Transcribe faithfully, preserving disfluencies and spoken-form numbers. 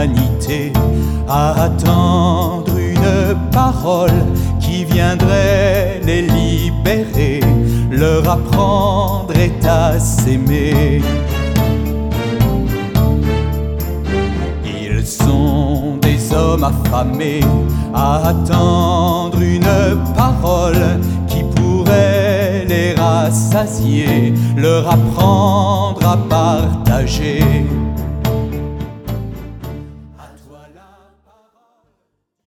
l'humanité à attendre une parole qui viendrait les libérer, leur apprendrait à s'aimer. Ils sont des hommes affamés à attendre une parole qui pourrait les rassasier, leur apprendre à partager.